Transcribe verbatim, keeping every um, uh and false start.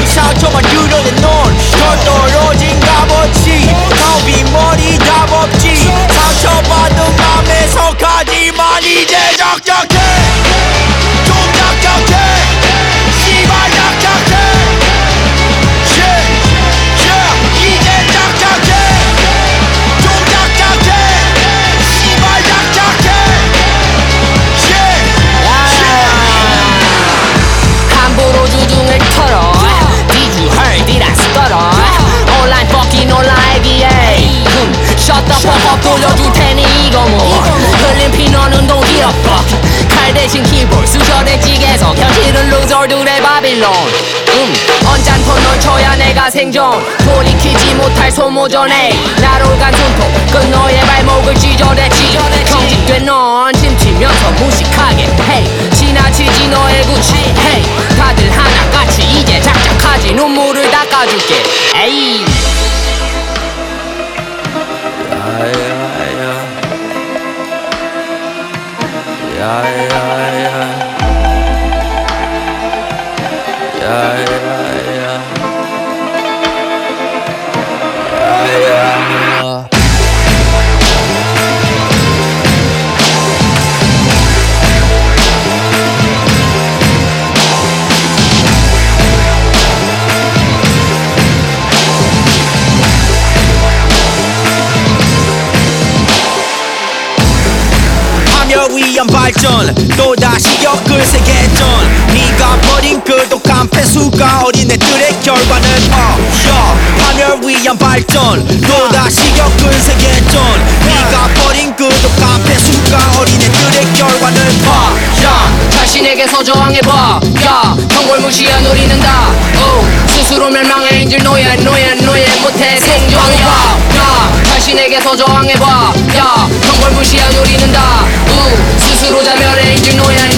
상처만 드러낸 넌 더 떨어진 값어치 가비 머리 답 없지 상처받은 맘에서까지만 이제 적적해 좀 적적해 씨발 적적해 yeah, yeah, 이제 적적해 좀 적적해 씨발 적적해 yeah, yeah. 함부로 주둥을 털어 Did you heard did I stutter 온라인 fucking 온라인기에 흠 Shut the fuck up 돌려줄 테니 이거 뭐 흘린 피넌 운동 길어 fuck 칼 대신 키볼 수저대 찌개서 현실은 루저들의 바빌론 음 언짢던 널 쳐야 내가 생존 돌이키지 못할 소모전에 나로 간 손톱 끝 너의 발목을 찢어냈지 경직된 넌 침치면서 무식하게 hey 지나치지 너의 구치 hey 다들 하나같이 이제 작작하지 눈물을 닦아줄게 에이 야야야 야야야 야야야 위한 발전 또다시 겪을 세계전 네가 버린 그 독한 폐수가 어린애들의 결과는 어 파멸 위한 발전 또다시 겪을 세계전 네가 버린 그 독한 폐수가 어린애들의 결과는 어 야 자신에게서 저항해봐 야 형벌 무시한 우리는 다 오, 스스로 멸망해 인질 노예 노예 노예 못해 생존해봐 야 자신에게서 저항해봐 야 형벌 무시한 우리는 다 우, 스스로 자멸해 인질 노예